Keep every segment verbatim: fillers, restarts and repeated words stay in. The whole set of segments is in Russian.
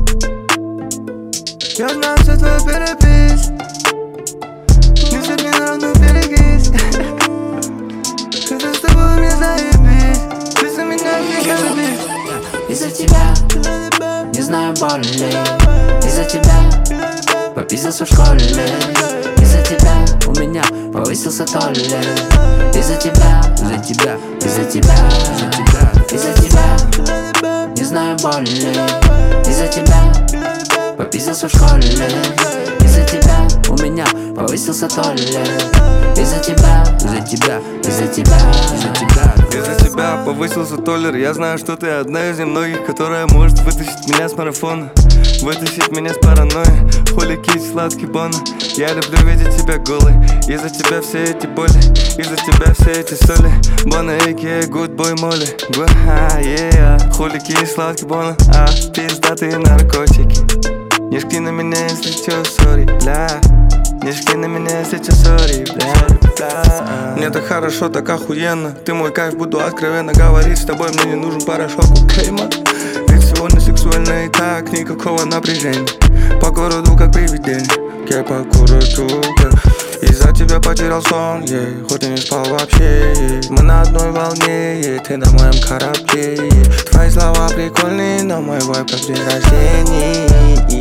Я знаю все твой перепись. Не садни на равную берегись. Когда с тобой мне заебись. Ты за меня не любишь. Из-за тебя не знаю боли. Из-за тебя попиздился в школе. Из-за тебя у меня повысился толлер. Из-за тебя, из-за тебя, из-за тебя, из-за тебя, из-за тебя не знаю боли. Из-за тебя попиздился в школе. Из-за тебя у меня повысился толлер. Из-за тебя, из-за тебя, из-за тебя, из-за тебя, из-за тебя повысился толлер. Я знаю, что ты одна из немногих, которая может вытащить меня с марафона, вытащить меня с паранойи. Хули кись, сладкий бон. Я люблю видеть тебя голой. Из-за тебя все эти боли, из-за тебя все эти соли. Бона, а.к.а. good boy Молли. Гуа, yeah. Хули кись, сладкий бон. А, пиздатые наркотики. Не шки на меня, если чё, сори, бля. Не шки на меня, если чё, сори, бля, бля. Мне так хорошо, так охуенно. Ты мой кайф, буду откровенно говорить с тобой. Мне не нужен порошок, окей, мат. Ведь сегодня сексуально и так, никакого напряжения. По городу как привидение, я по городу. Из-за тебя потерял сон, yeah. Хоть и не спал вообще, yeah. Мы на одной волне, yeah. Ты на моем корабле, yeah. Твои слова прикольные, но мой вайб как день рождения.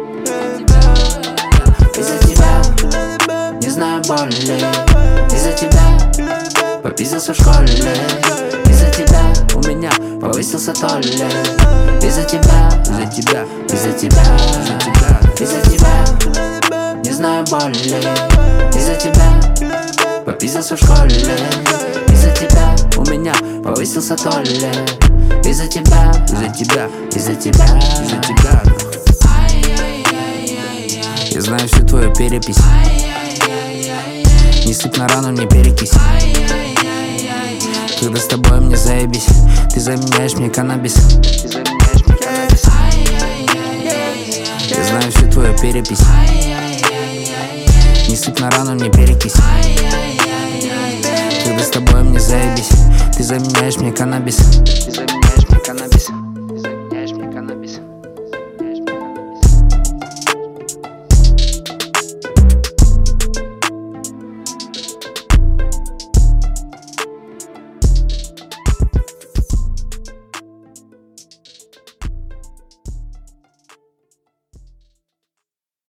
Из-за тебя не знаю боли. Из-за тебя попиздился в школе. Из-за тебя у меня повысился толлер. Из-за тебя, из-за тебя, из-за тебя, из-за тебя, из-за тебя не знаю боли. Из-за тебя попиздился в школе. Из-за тебя у меня повысился толлер. Из-за тебя, из-за тебя, из-за тебя, из-за тебя. Я знаю всю твою перепись. Не сыпь на рану, мне перекись. Когда с тобой мне заебись, ты заменяешь мне каннабис. Я знаю всю твою перепись. Не сыпь на рану, мне перекись. Когда с тобой мне заебись, ты заменяешь мне каннабис.